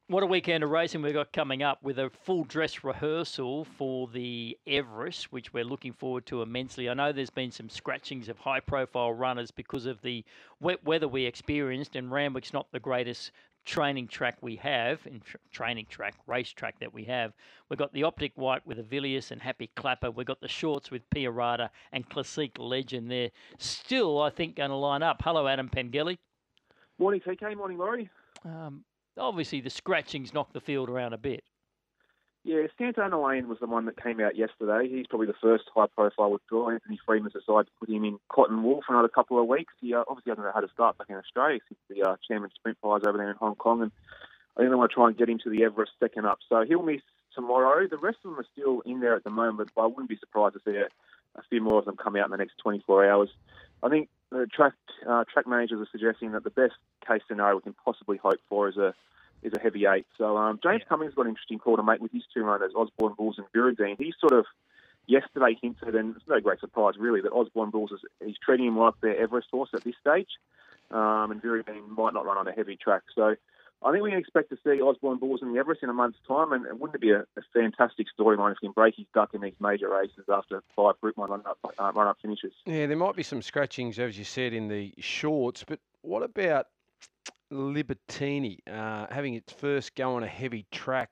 What a weekend of racing we've got coming up with a full dress rehearsal for the Everest, which we're looking forward to immensely. I know there's been some scratchings of high profile runners because of the wet weather we experienced, and Randwick's not the greatest training track we have, race track that we have. We've got the Optic White with Avilius and Happy Clapper. We've got the shorts with Piarada and Classique Legend there. Still, I think, going to line up. Hello, Adam Pengelly. Morning, TK. Morning, Laurie. Obviously, the scratchings knocked the field around a bit. Yeah, Santana Lane was the one that came out yesterday. He's probably the first high-profile withdrawal. Anthony Freeman's decided to put him in cotton wool for another couple of weeks. He obviously hasn't had a start back in Australia since the Chairman Sprint Prize over there in Hong Kong, and I think they want to try and get him to the Everest second up. So he'll miss tomorrow. The rest of them are still in there at the moment, but I wouldn't be surprised to see a few more of them come out in the next 24 hours. I think the track managers are suggesting that the best case scenario we can possibly hope for is a heavy 8. So James Cummings got an interesting call to make with his two runners, Osborne Bulls and Viridine. He sort of yesterday hinted, and it's no great surprise really, that Osborne Bulls he's treating him like their Everest horse at this stage, and Viridine might not run on a heavy track. So I think we can expect to see Osborne Bulls in the Everest in a month's time, and wouldn't it be a fantastic storyline if he can break his duck in these major races after 5 Group 1 run-up finishes? Yeah, there might be some scratchings, as you said, in the shorts, but what about Libertini having its first go on a heavy track?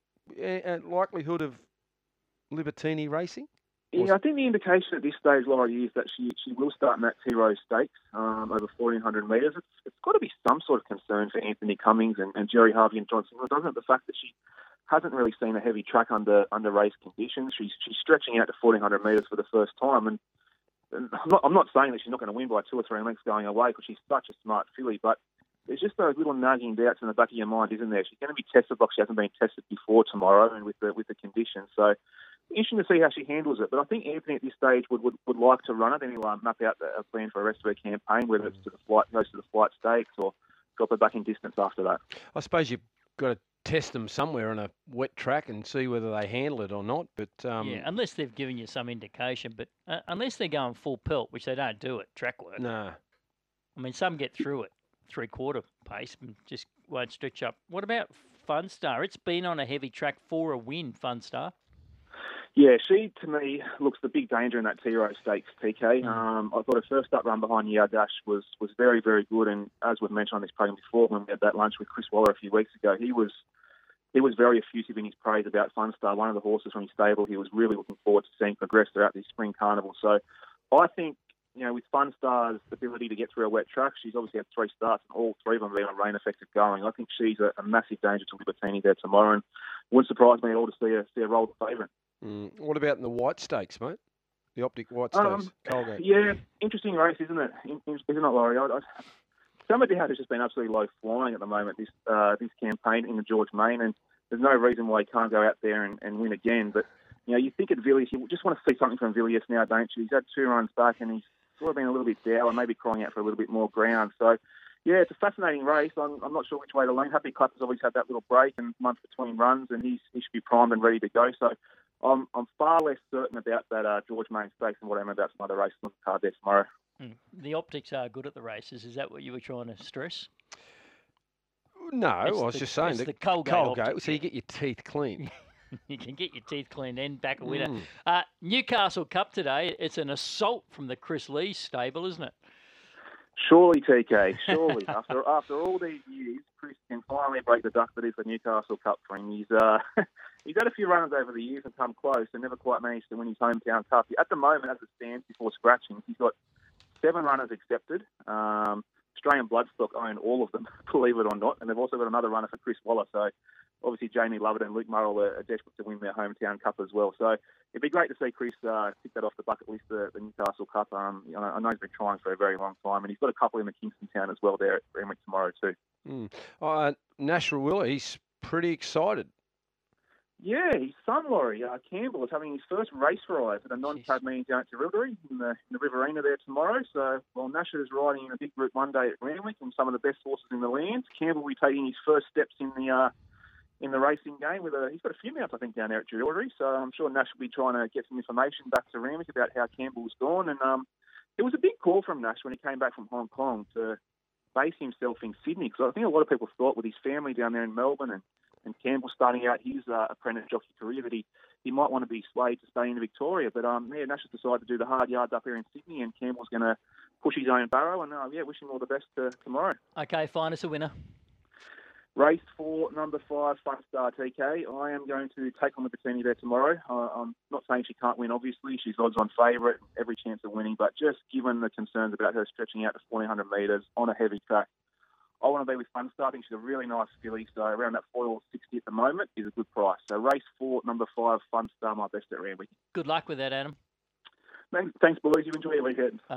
Likelihood of Libertini racing? Yeah, I think the indication at this stage, Laurie, is that she will start in that T-Rose Stakes over 1,400 metres. It's got to be some sort of concern for Anthony Cummings and Jerry Harvey and John Singleton, doesn't it? The fact that she hasn't really seen a heavy track under race conditions. She's stretching out to 1,400 metres for the first time, and I'm not saying that she's not going to win by 2 or 3 lengths going away because she's such a smart filly, but there's just those little nagging doubts in the back of your mind, isn't there? She's going to be tested like she hasn't been tested before tomorrow, and with the conditions. So interesting to see how she handles it. But I think Anthony at this stage would like to run it, and he'll map out a plan for the rest of her campaign, whether it's goes to the flight stakes or drop her back in distance after that. I suppose you've got to test them somewhere on a wet track and see whether they handle it or not. But yeah, unless they've given you some indication. But unless they're going full pelt, which they don't do at track work. No. I mean, some get through it 3/4 pace and just won't stretch up. What about Funstar? It's been on a heavy track for a win, Funstar. Yeah, she, to me, looks the big danger in that T-Rose Stakes, TK. I thought her first up run behind Yardash was very, very good. And as we've mentioned on this program before, when we had that lunch with Chris Waller a few weeks ago, he was very effusive in his praise about Funstar, one of the horses from his stable. He was really looking forward to seeing progress throughout this spring carnival. So I think, with Funstar's ability to get through a wet track, she's obviously had 3 starts, and all 3 of them have been on rain-affected going. I think she's a massive danger to Libertini there tomorrow, and wouldn't surprise me at all to see her roll the favourite. What about in the White Stakes, mate? The Optic White Stakes, Colgate. Yeah, interesting race, isn't it? Isn't it, Laurie? Summer Dowd has just been absolutely low flying at the moment, this campaign in the George Main, and there's no reason why he can't go out there and win again. But, you think at Villiers, you just want to see something from Villiers now, don't you? He's had 2 runs back, and he's sort of been a little bit dour, maybe crying out for a little bit more ground. So, yeah, it's a fascinating race. I'm not sure which way to lean. Happy Clapper's always had that little break and month between runs, and he should be primed and ready to go. So I'm far less certain about that George Main Stakes than what I am about some other races on the card there tomorrow. The optics are good at the races. Is that what you were trying to stress? No, I was just saying the Colgate so you get your teeth clean. You can get your teeth cleaned and back a winner. Newcastle Cup today. It's an assault from the Chris Lee stable, isn't it? Surely, TK, surely. after all these years, Chris can finally break the duck that is the Newcastle Cup for him. He's had a few runners over the years and come close and never quite managed to win his hometown cup. At the moment, as it stands before scratching, he's got 7 runners accepted. Australian Bloodstock own all of them, believe it or not, and they've also got another runner for Chris Waller. So obviously Jamie Lovett and Luke Murrell are desperate to win their hometown cup as well. So it'd be great to see Chris tick that off the bucket list, the Newcastle Cup. I know he's been trying for a very long time, and he's got a couple in the Kingston Town as well there at Randwick tomorrow too. Nash Rawiller, he's pretty excited. Yeah, his son, Laurie, Campbell, is having his first race ride at a non-Tasmanian down at Jerilderie in the Riverina there tomorrow. So while Nash is riding in a big Group 1 day at Randwick and some of the best horses in the land, Campbell will be taking his first steps in the racing game. He's got a few mounts, I think, down there at Jerilderie. So I'm sure Nash will be trying to get some information back to Randwick about how Campbell's gone. And it was a big call from Nash when he came back from Hong Kong to base himself in Sydney, because I think a lot of people thought with his family down there in Melbourne and And Campbell's starting out his apprentice jockey career that he might want to be swayed to stay in Victoria. But Nash has decided to do the hard yards up here in Sydney, and Campbell's going to push his own barrow. And wish him all the best tomorrow. Okay, find us a winner. Race 4, number 5, Fun Star TK. I am going to take on the Bettini there tomorrow. I'm not saying she can't win, obviously. She's odds-on favourite, every chance of winning. But just given the concerns about her stretching out to 1,400 metres on a heavy track, I want to be with Fun Star. I think she's a really nice filly. So around that $4.60 at the moment is a good price. So race 4, number 5, Fun Star, my best at Randwick. Good luck with that, Adam. Thanks, boys. You enjoy your weekend.